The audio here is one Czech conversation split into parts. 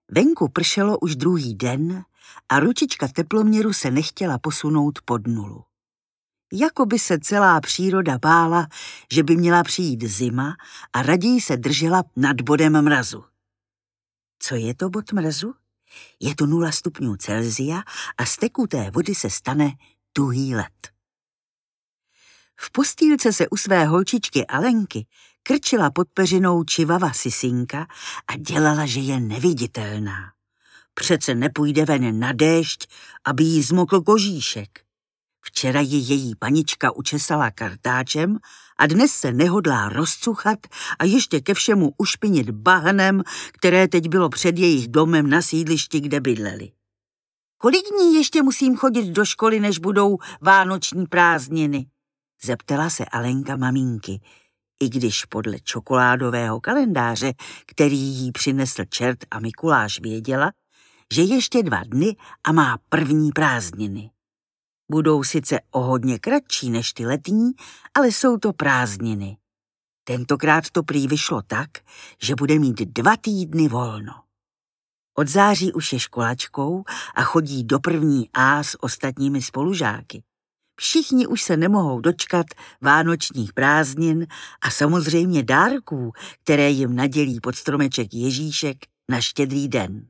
Venku pršelo už druhý den a ručička teploměru se nechtěla posunout pod nulu. Jako by se celá příroda bála, že by měla přijít zima a raději se držela nad bodem mrazu. Co je to bod mrazu? Je to 0 stupňů Celsia a z tekuté vody se stane tuhý led. V postýlce se u své holčičky Alenky krčila pod peřinou čivava Sisinka a dělala, že je neviditelná. Přece nepůjde ven na déšť, aby jí zmokl kožíšek. Včera ji její panička učesala kartáčem a dnes se nehodlá rozcuchat a ještě ke všemu ušpinit bahnem, které teď bylo před jejich domem na sídlišti, kde bydleli. Kolik dní ještě musím chodit do školy, než budou vánoční prázdniny? Zeptala se Alenka maminky, i když podle čokoládového kalendáře, který jí přinesl čert a Mikuláš, věděla, že ještě 2 dny a má první prázdniny. Budou sice o hodně kratší než ty letní, ale jsou to prázdniny. Tentokrát to prý vyšlo tak, že bude mít 2 týdny volno. Od září už je školačkou a chodí do první A s ostatními spolužáky. Všichni už se nemohou dočkat vánočních prázdnin a samozřejmě dárků, které jim nadělí pod stromeček Ježíšek na Štědrý den.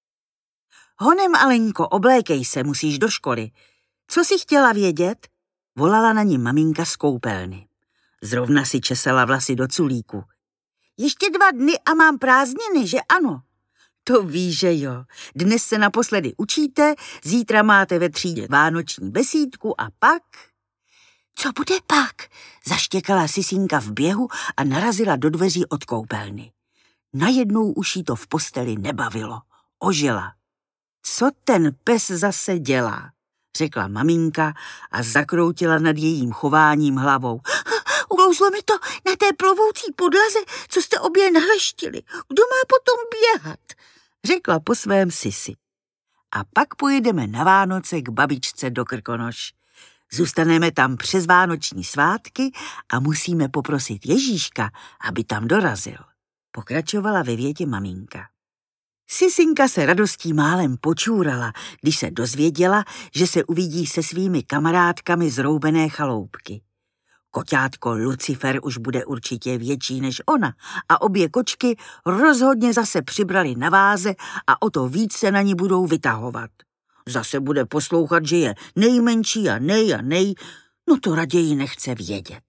Honem, Alenko, oblékej se, musíš do školy. Co jsi chtěla vědět? Volala na ní maminka z koupelny. Zrovna si česala vlasy do culíku. Ještě 2 dny a mám prázdniny, že ano? To víš, že jo. Dnes se naposledy učíte, zítra máte ve třídě vánoční besídku a pak... Co bude pak? Zaštěkala Sisinka v běhu a narazila do dveří od koupelny. Najednou už jí to v posteli nebavilo. Ožila. Co ten pes zase dělá? Řekla maminka a zakroutila nad jejím chováním hlavou. Uklouzlo mi to na té plovoucí podlaze, co jste obě naleštili. Kdo má potom běhat? Řekla po svém Sisi. A pak pojedeme na Vánoce k babičce do Krkonoš. Zůstaneme tam přes vánoční svátky a musíme poprosit Ježíška, aby tam dorazil. Pokračovala ve větě maminka. Sisinka se radostí málem počůrala, když se dozvěděla, že se uvidí se svými kamarádkami z roubené chaloupky. Koťátko Lucifer už bude určitě větší než ona a obě kočky rozhodně zase přibrali na váze a o to víc se na ní budou vytahovat. Zase bude poslouchat, že je nejmenší a nej, no to raději nechce vědět.